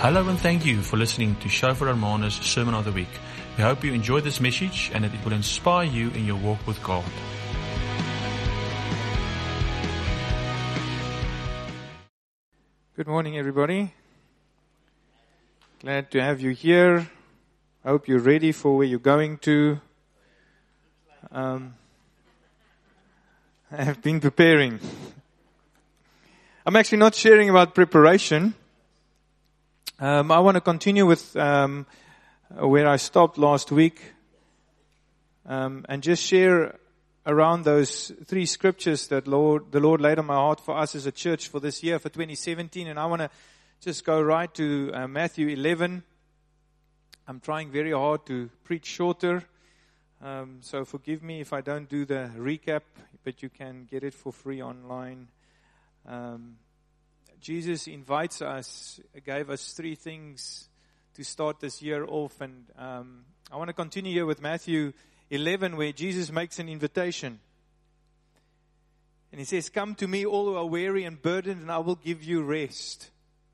Hello and thank you for listening to Shofar Hermanus Sermon of the Week. We hope you enjoyed this message and that it will inspire you in your walk with God. Good morning, everybody. Glad to have you here. I hope you're ready for where you're going to. I have been preparing. I'm actually not sharing about preparation. I want to continue with where I stopped last week and just share around those three scriptures that the Lord laid on my heart for us as a church for this year, for 2017. And I want to just go right to Matthew 11. I'm trying very hard to preach shorter, so forgive me if I don't do the recap, but you can get it for free online. Jesus invites us, gave us three things to start this year off. And I want to continue here with Matthew 11, where Jesus makes an invitation. And he says, "Come to me, all who are weary and burdened, and I will give you rest.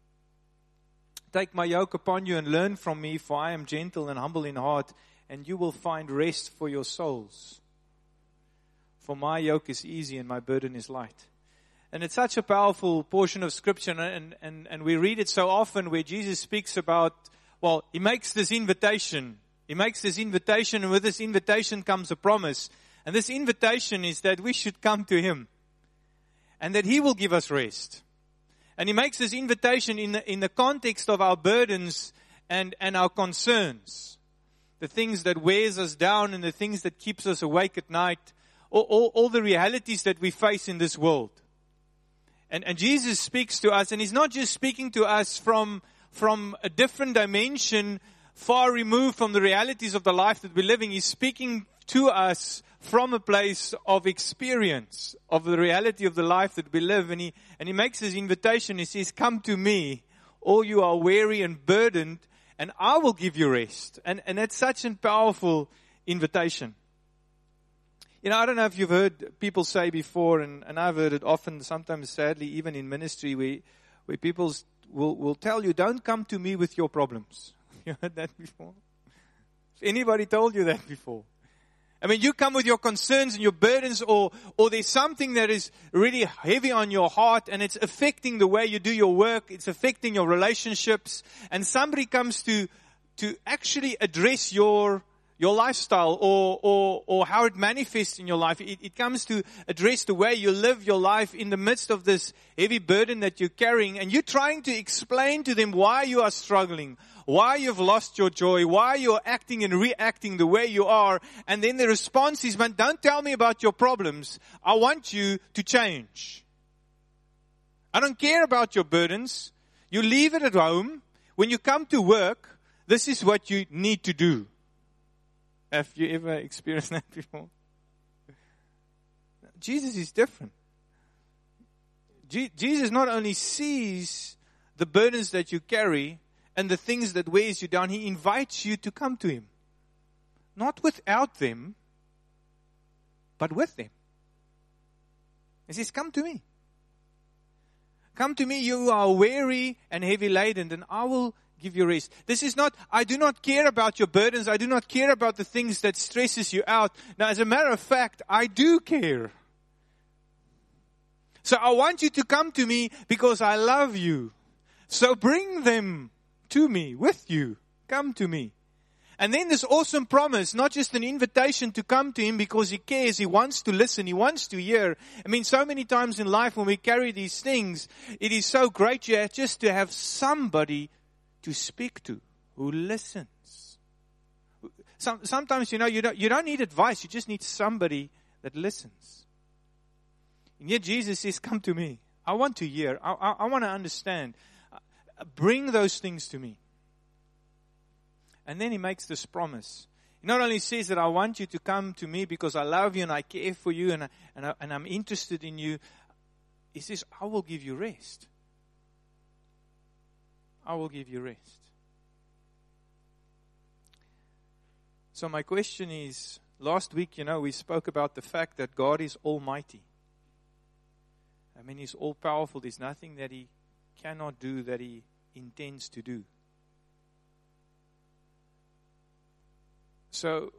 Take my yoke upon you and learn from me, for I am gentle and humble in heart, and you will find rest for your souls. For my yoke is easy and my burden is light." And it's such a powerful portion of Scripture, and we read it so often where Jesus speaks about, well, He makes this invitation. He makes this invitation, and with this invitation comes a promise. And this invitation is that we should come to Him, and that He will give us rest. And He makes this invitation in the context of our burdens and our concerns. The things that wears us down and the things that keeps us awake at night. All the realities that we face in this world. And Jesus speaks to us, and He's not just speaking to us from a different dimension, far removed from the realities of the life that we're living. He's speaking to us from a place of experience, of the reality of the life that we live. And He makes His invitation. He says, "Come to me, all you are weary and burdened, and I will give you rest." And that's such a powerful invitation. You know, I don't know if you've heard people say before, and I've heard it often, sometimes sadly, even in ministry, where people will tell you, "Don't come to me with your problems." You heard that before? Has anybody told you that before? I mean, you come with your concerns and your burdens, or there's something that is really heavy on your heart, and it's affecting the way you do your work, it's affecting your relationships, and somebody comes to actually address your lifestyle or how it manifests in your life. It comes to address the way you live your life in the midst of this heavy burden that you're carrying. And you're trying to explain to them why you are struggling, why you've lost your joy, why you're acting and reacting the way you are. And then the response is, "Man, don't tell me about your problems. I want you to change. I don't care about your burdens. You leave it at home. When you come to work, this is what you need to do." Have you ever experienced that before? Jesus is different. Jesus not only sees the burdens that you carry and the things that weighs you down, He invites you to come to Him. Not without them, but with them. He says, "Come to me. Come to me, you who are weary and heavy laden, and I will give you rest." This is not, "I do not care about your burdens. I do not care about the things that stresses you out." Now, as a matter of fact, I do care. So I want you to come to me because I love you. So bring them to me, with you. Come to me. And then this awesome promise, not just an invitation to come to Him because He cares, He wants to listen, He wants to hear. I mean, so many times in life when we carry these things, it is so great just to have somebody to speak to, who listens. Sometimes, you don't need advice, you just need somebody that listens. And yet Jesus says, "Come to me. I want to hear. I want to understand. Bring those things to me." And then He makes this promise. He not only says that I want you to come to me because I love you and I care for you and I'm interested in you. He says, "I will give you rest. I will give you rest." So my question is, last week, we spoke about the fact that God is almighty. I mean, He's all powerful. There's nothing that He cannot do that He intends to do. So,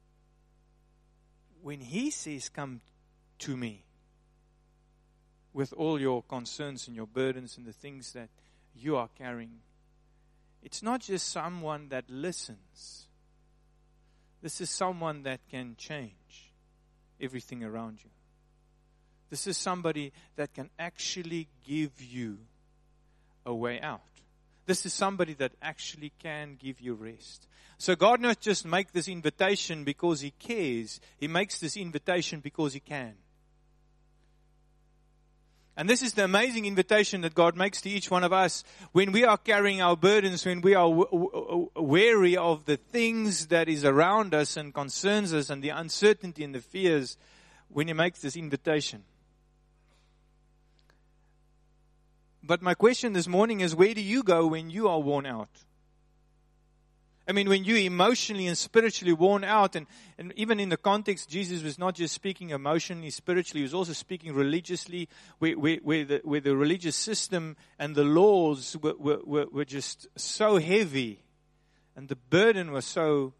when He says, come to me, with all your concerns and your burdens and the things that you are carrying, it's not just someone that listens. This is someone that can change everything around you. This is somebody that can actually give you a way out. This is somebody that actually can give you rest. So God not just make this invitation because He cares. He makes this invitation because He can. And this is the amazing invitation that God makes to each one of us when we are carrying our burdens, when we are wary of the things that is around us and concerns us and the uncertainty and the fears, when He makes this invitation. But my question this morning is, where do you go when you are worn out? I mean, when you're emotionally and spiritually worn out, and even in the context, Jesus was not just speaking emotionally, spiritually, He was also speaking religiously, where the religious system and the laws were just so heavy, and the burden was so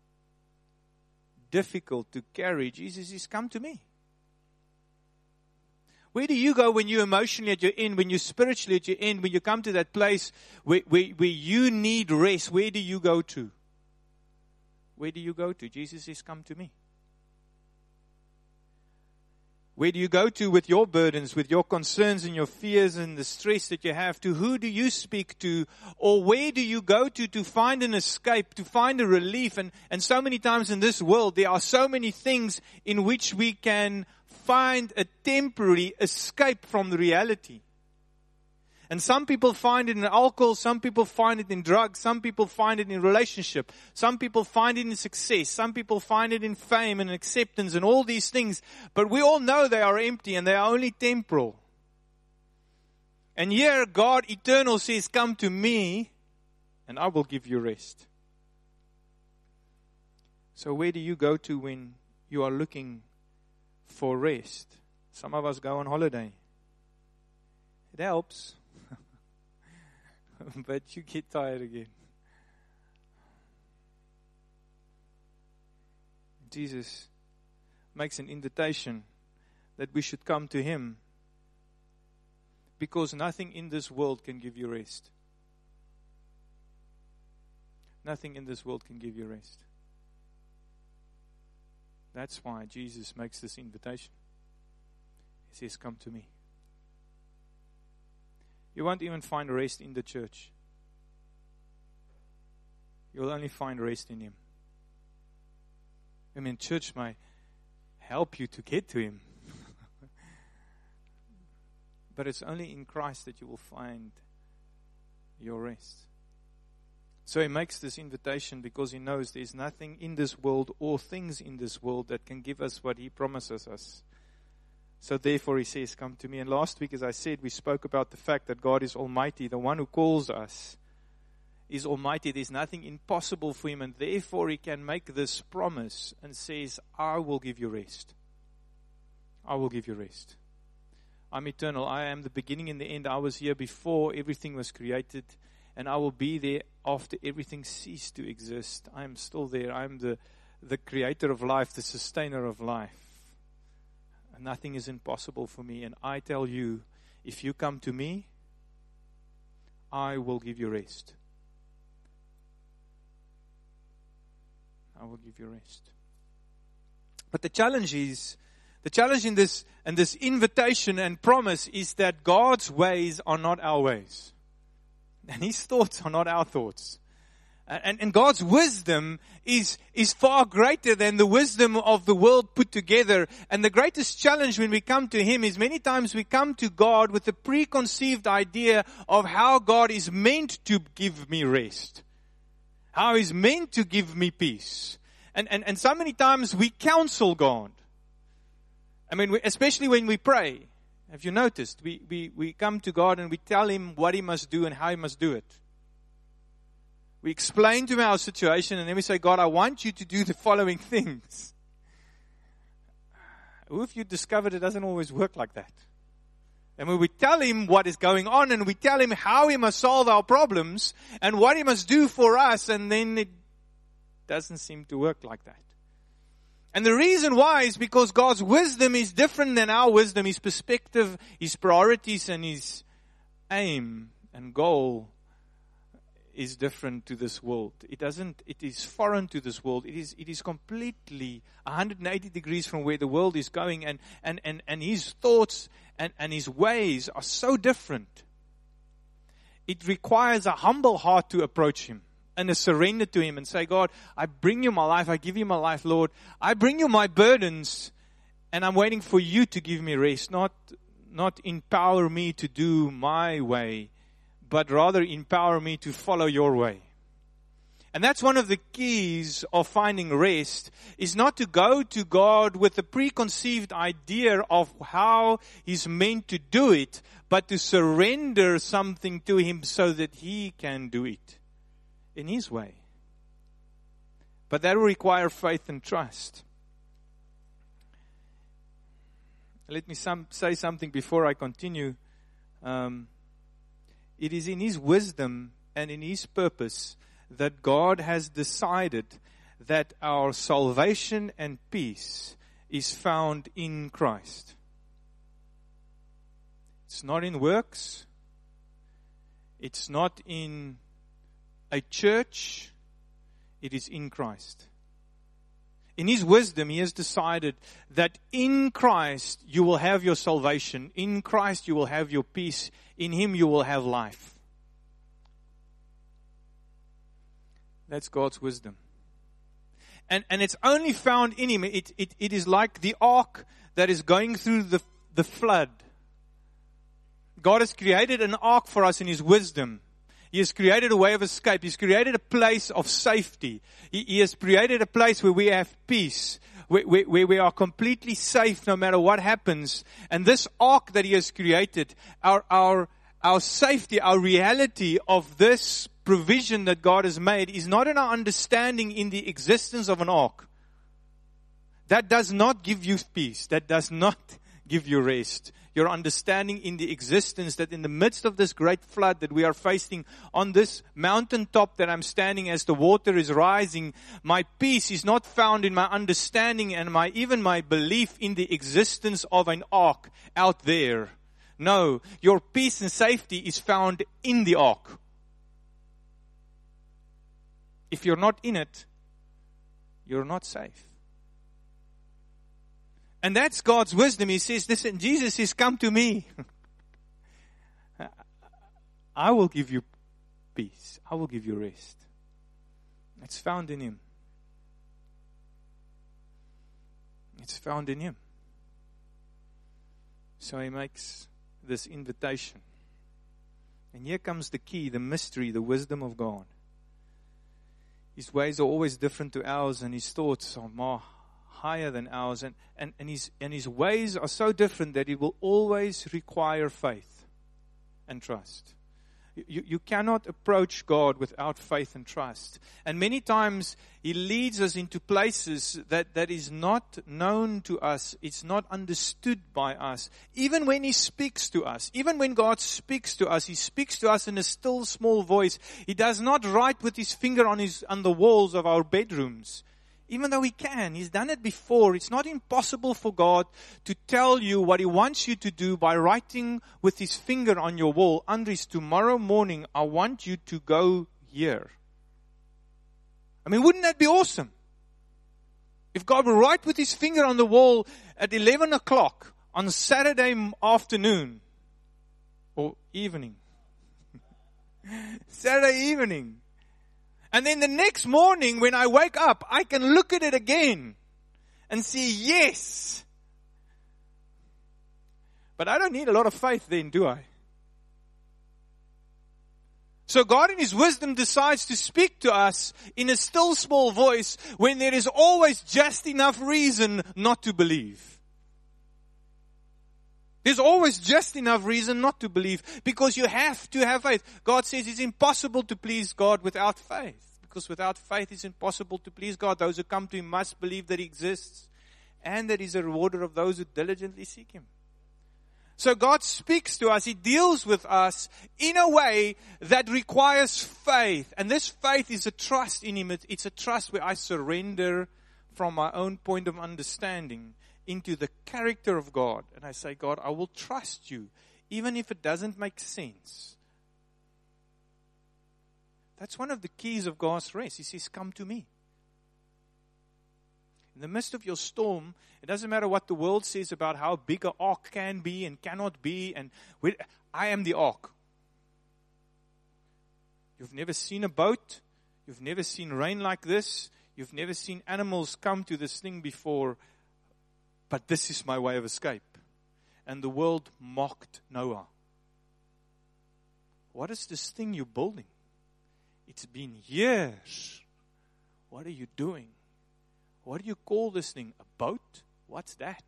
difficult to carry. Jesus says, come to me. Where do you go when you're emotionally at your end, when you're spiritually at your end, when you come to that place where you need rest? Where do you go to? Where do you go to? Jesus says, come to me. Where do you go to with your burdens, with your concerns and your fears and the stress that you have? To who do you speak to? Or where do you go to find an escape, to find a relief? And so many times in this world, there are so many things in which we can find a temporary escape from the reality. And some people find it in alcohol, some people find it in drugs, some people find it in relationship, some people find it in success, some people find it in fame and acceptance and all these things. But we all know they are empty and they are only temporal. And here God eternal says, come to me and I will give you rest. So where do you go to when you are looking for rest? Some of us go on holiday. It helps. But you get tired again. Jesus makes an invitation that we should come to Him because nothing in this world can give you rest. Nothing in this world can give you rest. That's why Jesus makes this invitation. He says, come to me. You won't even find rest in the church. You'll only find rest in Him. I mean, church might help you to get to Him. But it's only in Christ that you will find your rest. So He makes this invitation because He knows there's nothing in this world or things in this world that can give us what He promises us. So therefore He says, come to me. And last week, as I said, we spoke about the fact that God is almighty. The one who calls us is almighty. There's nothing impossible for Him. And therefore He can make this promise and says, I will give you rest. I will give you rest. I'm eternal. I am the beginning and the end. I was here before everything was created. And I will be there after everything ceased to exist. I am still there. I am the creator of life, the sustainer of life. And nothing is impossible for me. And I tell you, if you come to me, I will give you rest. I will give you rest. But the challenge in this invitation and promise is that God's ways are not our ways. And His thoughts are not our thoughts. And God's wisdom is far greater than the wisdom of the world put together. And the greatest challenge when we come to Him is many times we come to God with a preconceived idea of how God is meant to give me rest. How He's meant to give me peace. And so many times we counsel God. I mean, especially when we pray. Have you noticed? We come to God and we tell Him what He must do and how He must do it. We explain to Him our situation and then we say, God, I want you to do the following things. Who have you discovered it doesn't always work like that? And when we tell Him what is going on and we tell Him how He must solve our problems and what He must do for us, and then it doesn't seem to work like that. And the reason why is because God's wisdom is different than our wisdom. His perspective, His priorities, and His aim and goal is different to this world. It is foreign to this world. It is completely 180 degrees from where the world is going, and His thoughts and His ways are so different. It requires a humble heart to approach Him and a surrender to Him and say, God, I bring you my life. I give you my life, Lord. I bring you my burdens, and I'm waiting for you to give me rest, not empower me to do my way, but rather empower me to follow your way. And that's one of the keys of finding rest, is not to go to God with a preconceived idea of how He's meant to do it, but to surrender something to Him so that He can do it in His way. But that will require faith and trust. Let me say something before I continue. It is in His wisdom and in His purpose that God has decided that our salvation and peace is found in Christ. It's not in works. It's not in a church. It is in Christ. In His wisdom, He has decided that in Christ you will have your salvation. In Christ you will have your peace. In Him you will have life. That's God's wisdom. And it's only found in Him. It is like the ark that is going through the flood. God has created an ark for us in His wisdom. He has created a way of escape. He's created a place of safety. He has created a place where we have peace, where we are completely safe no matter what happens. And this ark that He has created, our safety, our reality of this provision that God has made is not in our understanding in the existence of an ark. That does not give you peace. That does not give you rest. Your understanding in the existence that in the midst of this great flood that we are facing on this mountaintop that I'm standing as the water is rising, my peace is not found in my understanding and even my belief in the existence of an ark out there. No, your peace and safety is found in the ark. If you're not in it, you're not safe. And that's God's wisdom. He says, listen, Jesus says, come to me. I will give you peace. I will give you rest. It's found in Him. It's found in Him. So He makes this invitation. And here comes the key, the mystery, the wisdom of God. His ways are always different to ours, and His thoughts are more higher than ours, and his ways are so different that it will always require faith and trust. You cannot approach God without faith and trust. And many times He leads us into places that is not known to us. It's not understood by us. Even when He speaks to us, even when God speaks to us, He speaks to us in a still small voice. He does not write with His finger on the walls of our bedrooms. Even though He can, He's done it before. It's not impossible for God to tell you what He wants you to do by writing with His finger on your wall. Andries, tomorrow morning, I want you to go here. I mean, wouldn't that be awesome? If God would write with His finger on the wall at 11 o'clock on Saturday afternoon or evening. Saturday evening. And then the next morning when I wake up, I can look at it again and see, yes. But I don't need a lot of faith then, do I? So God in His wisdom decides to speak to us in a still small voice when there is always just enough reason not to believe. There's always just enough reason not to believe because you have to have faith. God says it's impossible to please God without faith. Because without faith it's impossible to please God. Those who come to Him must believe that He exists and that He's a rewarder of those who diligently seek Him. So God speaks to us. He deals with us in a way that requires faith. And this faith is a trust in Him. It's a trust where I surrender from my own point of understanding into the character of God. And I say, God, I will trust you, even if it doesn't make sense. That's one of the keys of God's rest. He says, come to me. In the midst of your storm, it doesn't matter what the world says about how big an ark can be and cannot be. And I am the ark. You've never seen a boat. You've never seen rain like this. You've never seen animals come to this thing before. But this is my way of escape. And the world mocked Noah. What is this thing you're building? It's been years. What are you doing? What do you call this thing? A boat? What's that?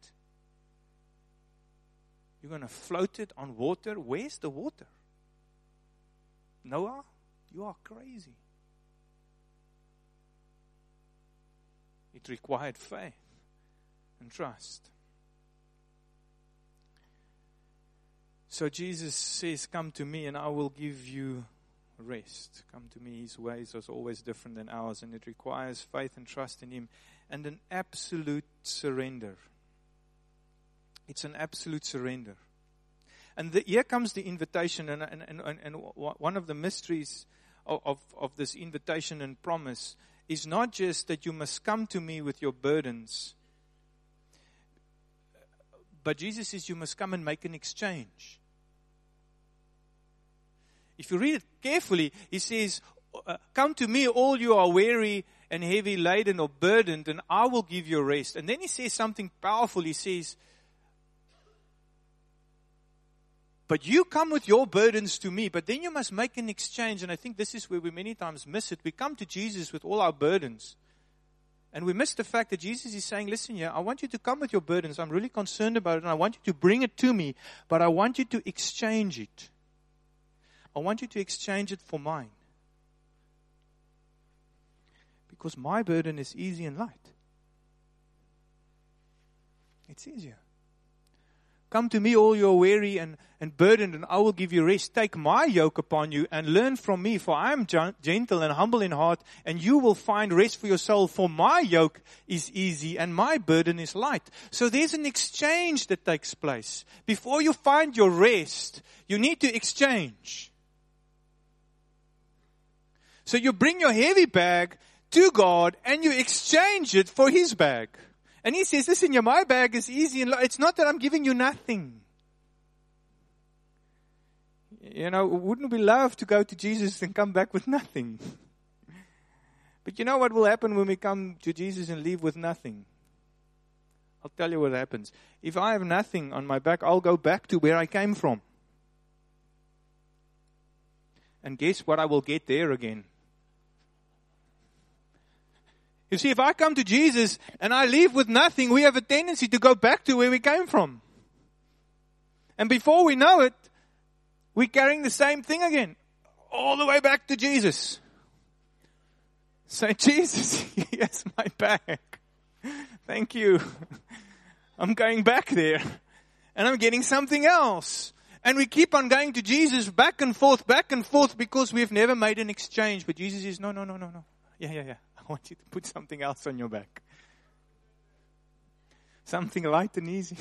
You're going to float it on water? Where's the water? Noah, you are crazy. It required faith and trust. So Jesus says, come to me and I will give you rest. Come to me. His ways are always different than ours, and it requires faith and trust in Him and an absolute surrender. It's an absolute surrender. And here comes the invitation, and one of the mysteries of this invitation and promise is not just that you must come to me with your burdens, but Jesus says you must come and make an exchange. If you read it carefully, He says, come to me all you are weary and heavy laden or burdened, and I will give you rest. And then He says something powerful. He says, but you come with your burdens to me, but then you must make an exchange. And I think this is where we many times miss it. We come to Jesus with all our burdens, and we miss the fact that Jesus is saying, listen here, I want you to come with your burdens. I'm really concerned about it, and I want you to bring it to me, but I want you to exchange it. I want you to exchange it for mine. Because my burden is easy and light. It's easier. Come to me all you are weary and burdened, and I will give you rest. Take my yoke upon you and learn from me, for I am gentle and humble in heart, and you will find rest for your soul. For my yoke is easy and my burden is light. So there's an exchange that takes place. Before you find your rest, you need to exchange. So you bring your heavy bag to God and you exchange it for His bag. And He says, listen, my bag is easy and light. It's not that I'm giving you nothing. Wouldn't we love to go to Jesus and come back with nothing? But you know what will happen when we come to Jesus and leave with nothing? I'll tell you what happens. If I have nothing on my back, I'll go back to where I came from. And guess what I will get there again? You see, if I come to Jesus and I leave with nothing, we have a tendency to go back to where we came from. And before we know it, we're carrying the same thing again. All the way back to Jesus. Say, Jesus, here's my bag. Thank you. I'm going back there. And I'm getting something else. And we keep on going to Jesus back and forth, because we've never made an exchange. But Jesus says, no. Yeah. I want you to put something else on your back. Something light and easy.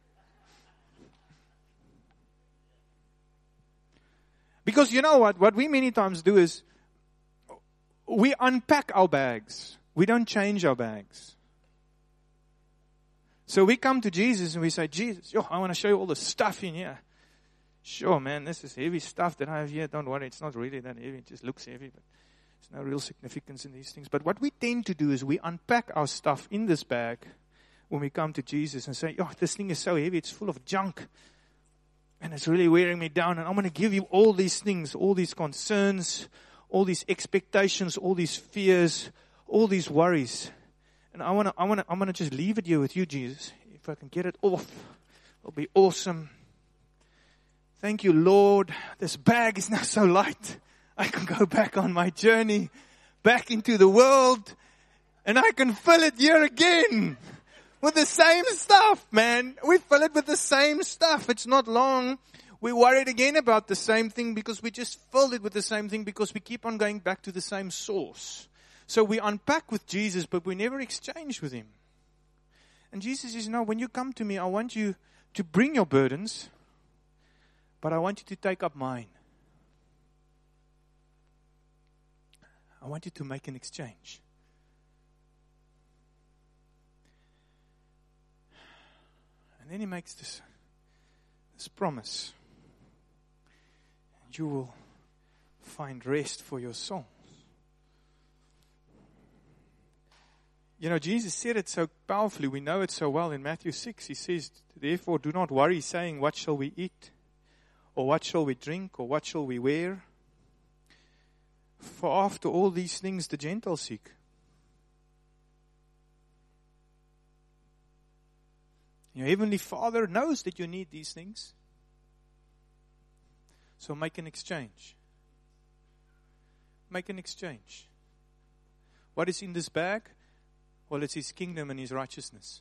Because you know what we many times do is we unpack our bags. We don't change our bags. So we come to Jesus and we say, Jesus, I want to show you all the stuff in here. Sure, man, this is heavy stuff that I have here. Don't worry, it's not really that heavy. It just looks heavy, but there's no real significance in these things. But what we tend to do is we unpack our stuff in this bag when we come to Jesus and say, this thing is so heavy, it's full of junk. And it's really wearing me down. And I'm going to give you all these things, all these concerns, all these expectations, all these fears, all these worries. And I'm going to just leave it here with you, Jesus. If I can get it off, it'll be awesome. Thank you, Lord. This bag is now so light. I can go back on my journey, back into the world, and I can fill it here again with the same stuff, man. We fill it with the same stuff. It's not long. We're worried again about the same thing because we just filled it with the same thing because we keep on going back to the same source. So we unpack with Jesus, but we never exchange with Him. And Jesus says, no, when you come to me, I want you to bring your burdens, but I want you to take up mine. I want you to make an exchange. And then He makes this promise. And you will find rest for your souls. You know, Jesus said it so powerfully. We know it so well in Matthew 6. He says, therefore, do not worry, saying, what shall we eat? Or what shall we drink? Or what shall we wear? For after all these things the Gentiles seek. Your Heavenly Father knows that you need these things. So make an exchange. Make an exchange. What is in this bag? Well, it's His kingdom and His righteousness.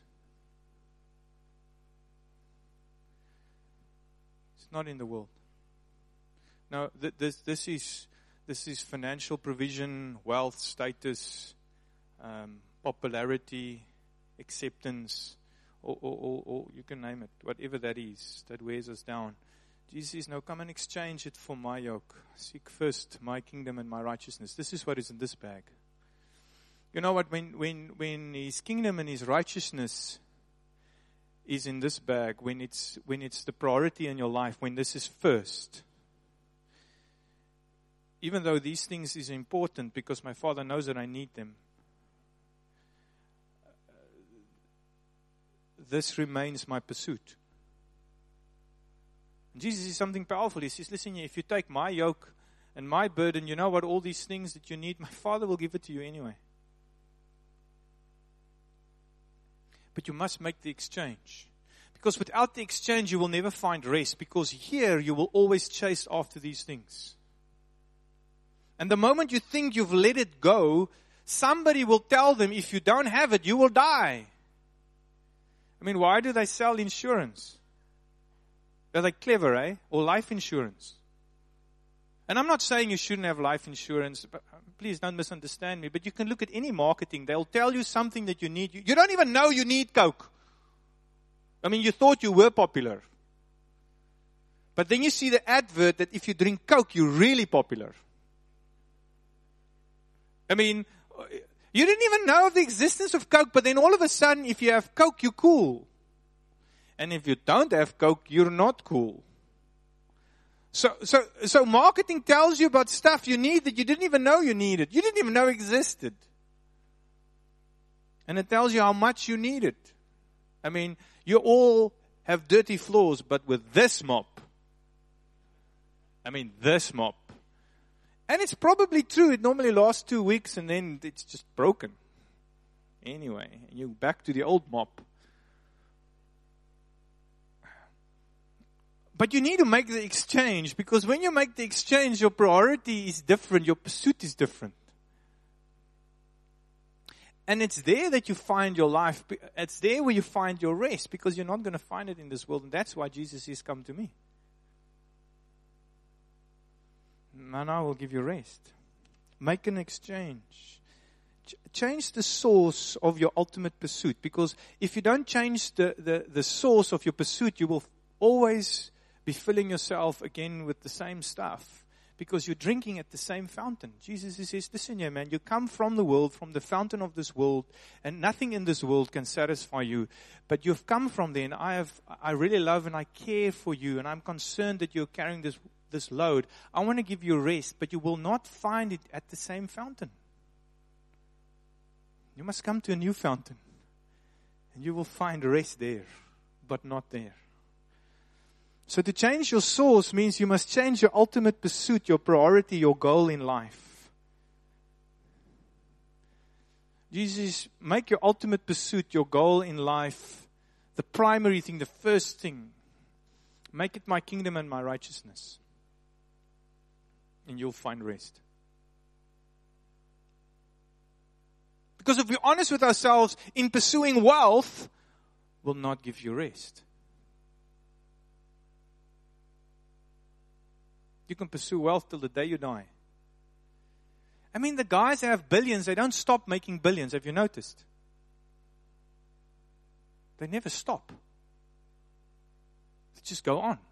It's not in the world. Now, this is financial provision, wealth, status, popularity, acceptance, or you can name it, whatever that is, that wears us down. Jesus says, no, come and exchange it for my yoke. Seek first my kingdom and my righteousness. This is what is in this bag. You know what, when His kingdom and His righteousness is in this bag, when it's the priority in your life, when this is first, even though these things is important because my Father knows that I need them, this remains my pursuit. And Jesus is something powerful. He says, listen, if you take my yoke and my burden, you know what, all these things that you need, my Father will give it to you anyway. But you must make the exchange. Because without the exchange, you will never find rest. Because here, you will always chase after these things. And the moment you think you've let it go, somebody will tell them, if you don't have it, you will die. I mean, why do they sell insurance? Are they clever, eh? Or life insurance? And I'm not saying you shouldn't have life insurance, but please don't misunderstand me. But you can look at any marketing. They'll tell you something that you need. You don't even know you need Coke. I mean, you thought you were popular. But then you see the advert that if you drink Coke, you're really popular. I mean, you didn't even know of the existence of Coke, but then all of a sudden, if you have Coke, you're cool. And if you don't have Coke, you're not cool. So marketing tells you about stuff you need that you didn't even know you needed. You didn't even know existed. And it tells you how much you need it. I mean, you all have dirty floors, but with this mop. I mean, this mop. And it's probably true. It normally lasts 2 weeks and then it's just broken. Anyway, you're back to the old mop. But you need to make the exchange, because when you make the exchange, your priority is different, your pursuit is different. And it's there that you find your life. It's there where you find your rest, because you're not going to find it in this world. And that's why Jesus says, come to me. And I will give you rest. Make an exchange. Change the source of your ultimate pursuit. Because if you don't change the source of your pursuit, you will always be filling yourself again with the same stuff, because you're drinking at the same fountain. Jesus says, listen here, man, you come from the world, from the fountain of this world, and nothing in this world can satisfy you. But you've come from there, and I really love and I care for you, and I'm concerned that you're carrying this load. I want to give you rest, but you will not find it at the same fountain. You must come to a new fountain, and you will find rest there, but not there. So to change your source means you must change your ultimate pursuit, your priority, your goal in life. Jesus, make your ultimate pursuit, your goal in life, the primary thing, the first thing. Make it my kingdom and my righteousness. And you'll find rest. Because if we're honest with ourselves, in pursuing wealth, will not give you rest. You can pursue wealth till the day you die. I mean, the guys that have billions, they don't stop making billions. Have you noticed? They never stop. They just go on.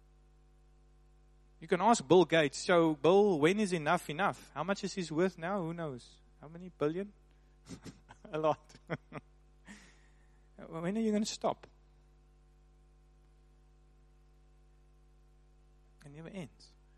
You can ask Bill Gates, so Bill, when is enough enough? How much is he worth now? Who knows? How many billion? A lot. When are you going to stop? It never ends.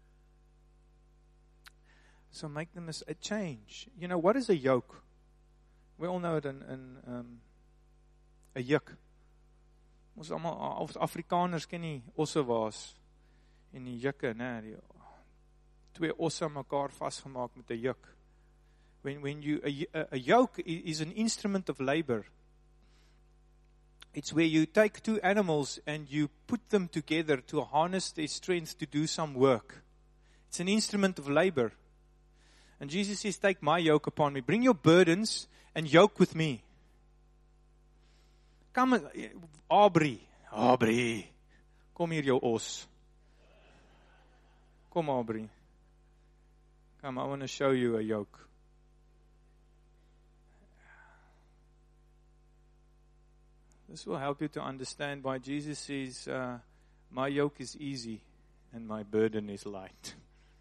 So make them a change. You know, what is a yoke? We all know it in a juk. Ons almal Afrikaners ken die ossewaas en die jukke, né? Die twee osse mekaar vasgemaak met 'n juk. When you a yoke is an instrument of labor. It's where you take two animals and you put them together to harness their strength to do some work. It's an instrument of labor. And Jesus says, take my yoke upon me. Bring your burdens and yoke with me. Come, Aubrey. Kom hier jou os. Kom, Aubrey. Come, I want to show you a yoke. This will help you to understand why Jesus says, my yoke is easy and my burden is light.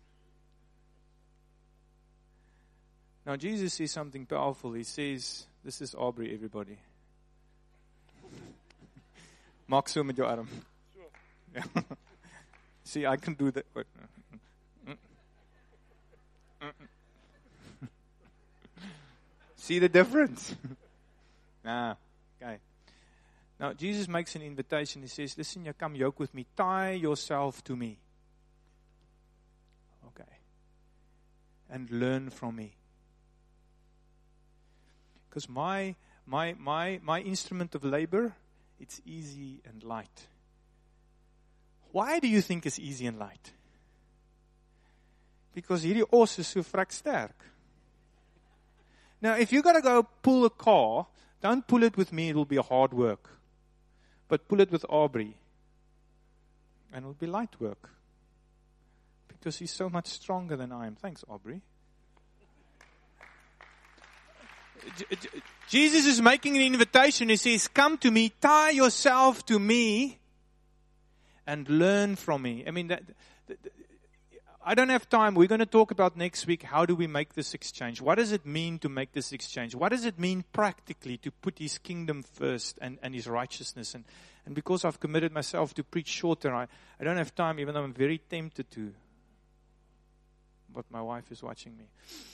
Now, Jesus says something powerful. He says, this is Aubrey, everybody. Maak so met jou arm. Yeah. See, I can do that. See the difference? Okay. Now, Jesus makes an invitation. He says, listen, you come yoke with me. Tie yourself to me. Okay. And learn from me. Because my instrument of labor, it's easy and light. Why do you think it's easy and light? Because hierdie os is so vrek sterk. Now, if you got to go pull a car, don't pull it with me, it will be hard work. But pull it with Aubrey, and it will be light work. Because he's so much stronger than I am. Thanks, Aubrey. Jesus is making an invitation. He says, come to me, tie yourself to me, and learn from me. I mean, I don't have time. We're going to talk about next week, how do we make this exchange? What does it mean to make this exchange? What does it mean practically to put His kingdom first and His righteousness? And because I've committed myself to preach shorter, I don't have time, even though I'm very tempted to. But my wife is watching me.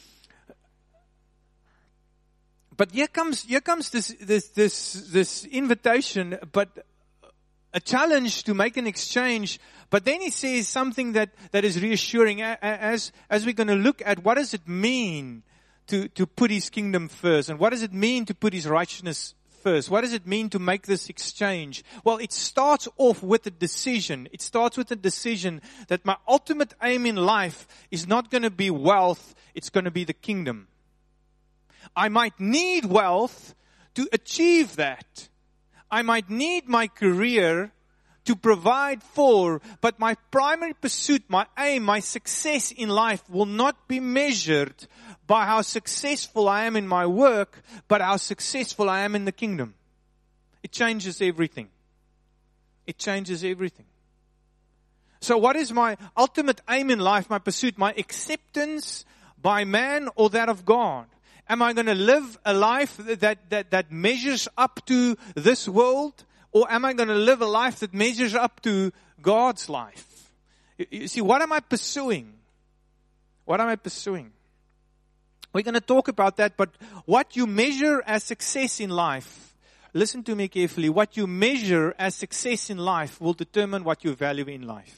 But here comes this invitation, but a challenge to make an exchange. But then he says something that is reassuring as we're going to look at what does it mean to put His kingdom first, and what does it mean to put His righteousness first? What does it mean to make this exchange? Well, it starts off with a decision. It starts with a decision that my ultimate aim in life is not going to be wealth, it's going to be the kingdom. I might need wealth to achieve that. I might need my career to provide for, but my primary pursuit, my aim, my success in life will not be measured by how successful I am in my work, but how successful I am in the kingdom. It changes everything. It changes everything. So what is my ultimate aim in life, my pursuit, my acceptance by man or that of God? Am I going to live a life that measures up to this world? Or am I going to live a life that measures up to God's life? You see, what am I pursuing? What am I pursuing? We're going to talk about that, but what you measure as success in life, listen to me carefully, what you measure as success in life will determine what you value in life.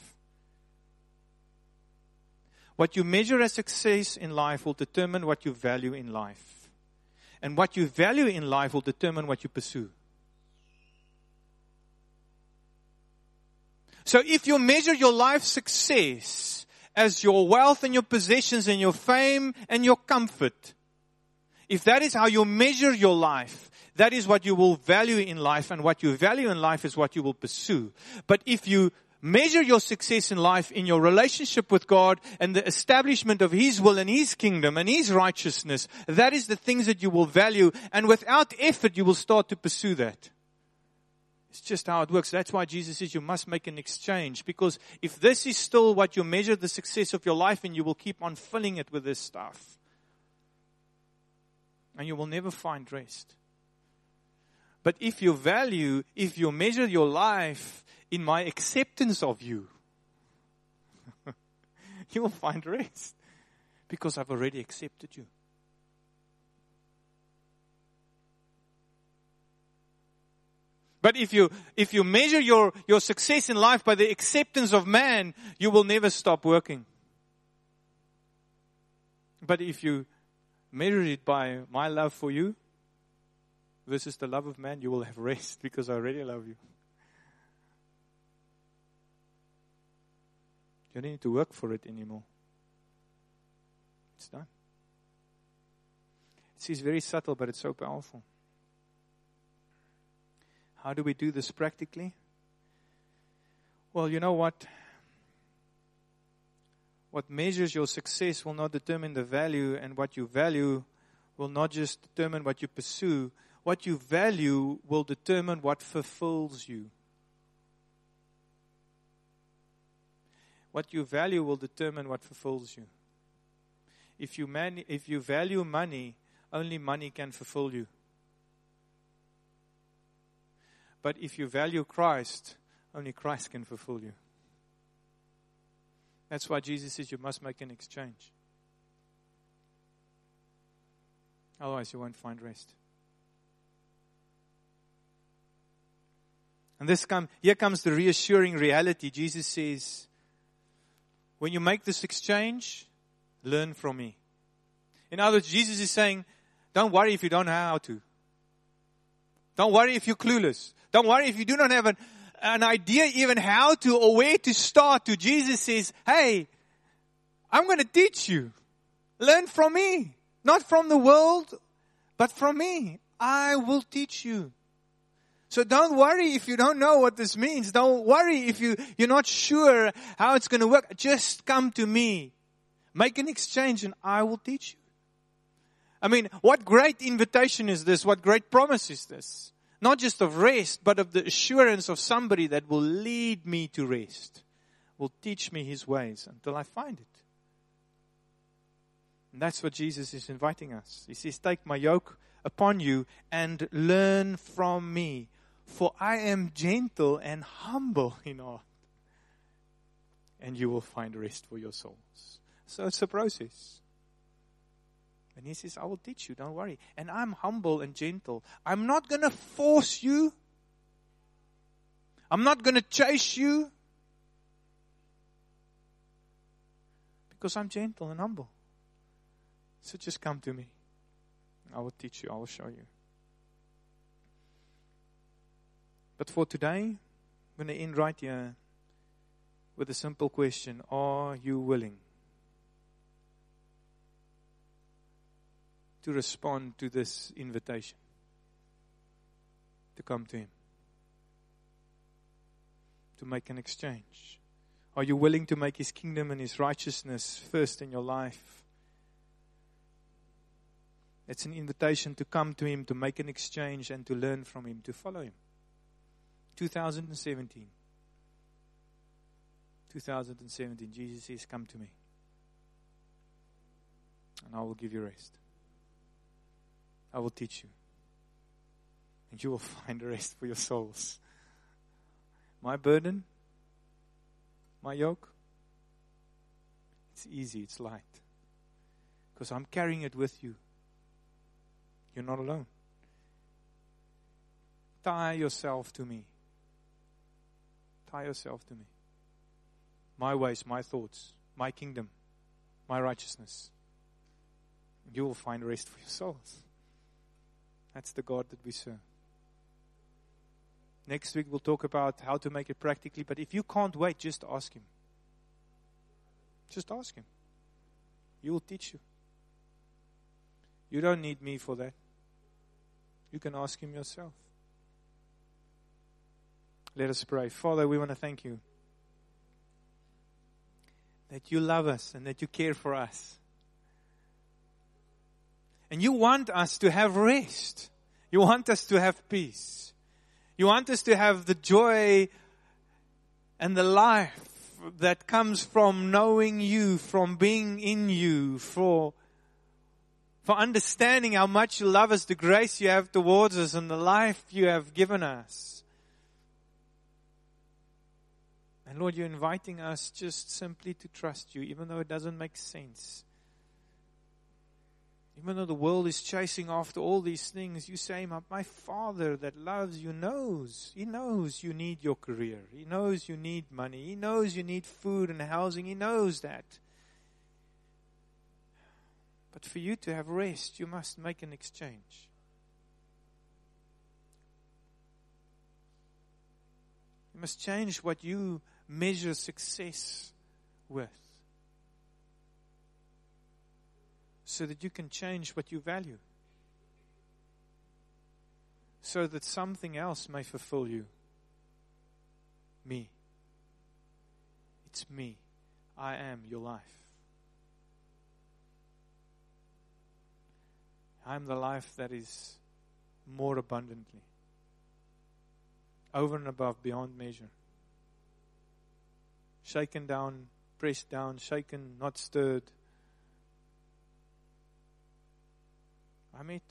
What you measure as success in life will determine what you value in life. And what you value in life will determine what you pursue. So if you measure your life success as your wealth and your possessions and your fame and your comfort, if that is how you measure your life, that is what you will value in life, and what you value in life is what you will pursue. But if you measure your success in life in your relationship with God and the establishment of His will and His kingdom and His righteousness, that is the things that you will value, and without effort you will start to pursue that. It's just how it works. That's why Jesus says you must make an exchange, because if this is still what you measure the success of your life in, you will keep on filling it with this stuff. And you will never find rest. But if you measure your life in my acceptance of you, you will find rest. Because I've already accepted you. But if you measure your success in life by the acceptance of man, you will never stop working. But if you measure it by my love for you versus the love of man, you will have rest, because I already love you. You don't need to work for it anymore. It's done. It is very subtle, but it's so powerful. How do we do this practically? Well, you know what? What measures your success will not determine the value, and what you value will not just determine what you pursue. What you value will determine what fulfills you. What you value will determine what fulfills you. If you value money, only money can fulfill you. But if you value Christ, only Christ can fulfill you. That's why Jesus says you must make an exchange. Otherwise you won't find rest. And here comes the reassuring reality. Jesus says, when you make this exchange, learn from me. In other words, Jesus is saying, don't worry if you don't know how to. Don't worry if you're clueless. Don't worry if you do not have an idea even how to or where to start to. Jesus says, hey, I'm going to teach you. Learn from me. Not from the world, but from me. I will teach you. So don't worry if you don't know what this means. Don't worry if you're not sure how it's going to work. Just come to me. Make an exchange and I will teach you. I mean, what great invitation is this? What great promise is this? Not just of rest, but of the assurance of somebody that will lead me to rest. Will teach me His ways until I find it. And that's what Jesus is inviting us. He says, take my yoke upon you and learn from me. For I am gentle and humble in heart. And you will find rest for your souls. So it's a process. And He says, I will teach you, don't worry. And I'm humble and gentle. I'm not going to force you. I'm not going to chase you. Because I'm gentle and humble. So just come to me. I will teach you, I will show you. But for today, I'm going to end right here with a simple question. Are you willing to respond to this invitation? To come to Him? To make an exchange? Are you willing to make His kingdom and His righteousness first in your life? It's an invitation to come to Him, to make an exchange and to learn from Him, to follow Him. 2017, Jesus says, come to me. And I will give you rest. I will teach you. And you will find rest for your souls. My burden, my yoke, it's easy, it's light. Because I'm carrying it with you. You're not alone. Tie yourself to me. Tie yourself to me. My ways, my thoughts, my kingdom, my righteousness. You will find rest for your souls. That's the God that we serve. Next week we'll talk about how to make it practically. But if you can't wait, just ask Him. Just ask Him. He will teach you. You don't need me for that. You can ask Him yourself. Let us pray. Father, we want to thank You that You love us and that You care for us. And You want us to have rest. You want us to have peace. You want us to have the joy and the life that comes from knowing You, from being in You, for understanding how much You love us, the grace You have towards us, and the life You have given us. And Lord, You're inviting us just simply to trust You, even though it doesn't make sense. Even though the world is chasing after all these things, You say, my Father that loves You knows. He knows you need your career. He knows you need money. He knows you need food and housing. He knows that. But for you to have rest, you must make an exchange. You must change what you measure success with, so that you can change what you value, so that something else may fulfill you. Me. It's me. I am your life. I'm the life that is more abundantly, over and above, beyond measure. Shaken down, pressed down, shaken, not stirred. I'm it.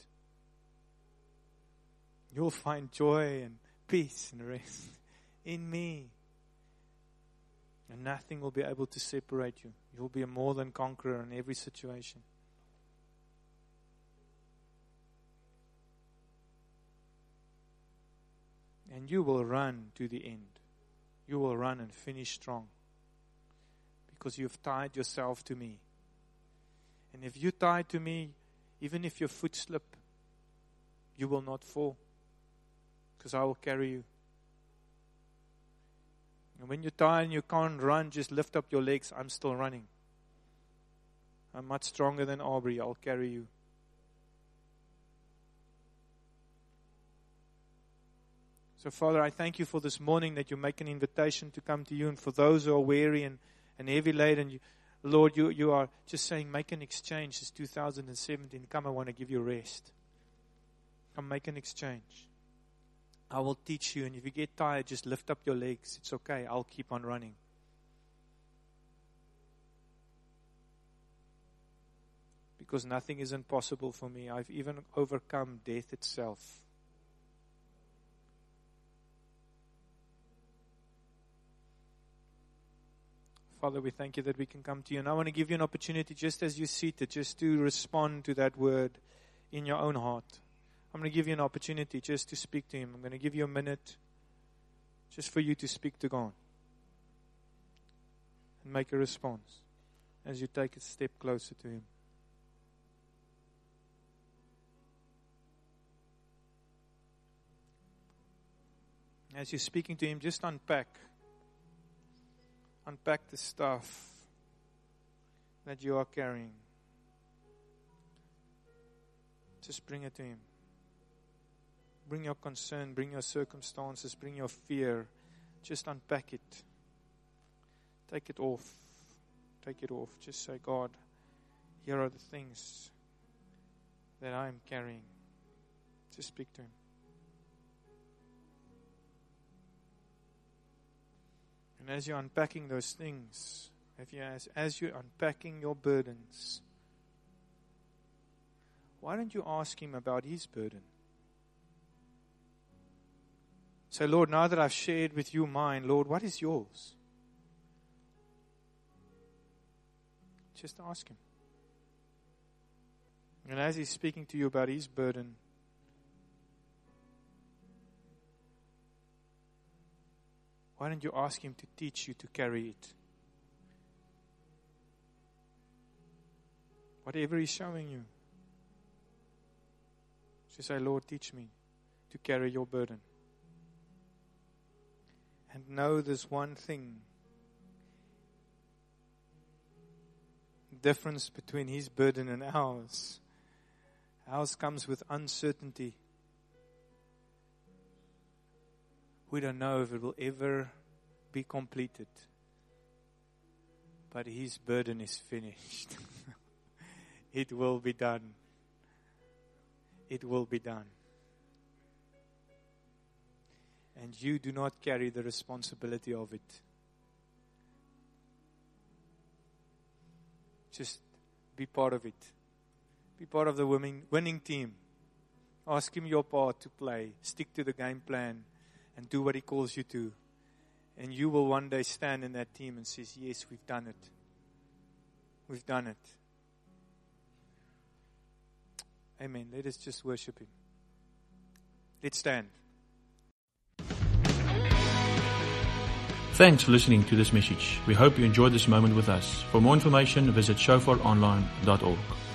You'll find joy and peace and rest in me. And nothing will be able to separate you. You'll be a more than conqueror in every situation. And you will run to the end. You will run and finish strong. Because you've tied yourself to me. And if you tie to me, even if your foot slip, you will not fall. Because I will carry you. And when you're tired and you can't run, just lift up your legs. I'm still running. I'm much stronger than Aubrey. I'll carry you. So, Father, I thank You for this morning that You make an invitation to come to You. And for those who are weary and heavy laden, Lord, you are just saying, make an exchange. It's 2017. Come, I want to give you rest. Come, make an exchange. I will teach you. And if you get tired, just lift up your legs. It's okay. I'll keep on running. Because nothing is impossible for me. I've even overcome death itself. Father, we thank You that we can come to You. And I want to give You an opportunity, just as you're seated, just to respond to that word in your own heart. I'm going to give you an opportunity just to speak to Him. I'm going to give you a minute just for you to speak to God. And make a response as you take a step closer to Him. As you're speaking to Him, just unpack the stuff that you are carrying. Just bring it to Him. Bring your concern, bring your circumstances, bring your fear. Just unpack it. Take it off. Take it off. Just say, God, here are the things that I am carrying. Just speak to Him. And as you're unpacking those things, as you're unpacking your burdens, why don't you ask Him about His burden? Say, Lord, now that I've shared with You mine, Lord, what is Yours? Just ask Him. And as He's speaking to you about His burden, why don't you ask Him to teach you to carry it? Whatever He's showing you. Just say, Lord, teach me to carry Your burden. And know there's one thing. Difference between His burden and ours. Ours comes with uncertainty. We don't know if it will ever be completed. But His burden is finished. It will be done. It will be done. And you do not carry the responsibility of it. Just be part of it. Be part of the winning team. Ask Him your part to play. Stick to the game plan and do what He calls you to. And you will one day stand in that team and say, yes, we've done it. We've done it. Amen. Let us just worship Him. Let's stand. Thanks for listening to this message. We hope you enjoyed this moment with us. For more information, visit shofaronline.org.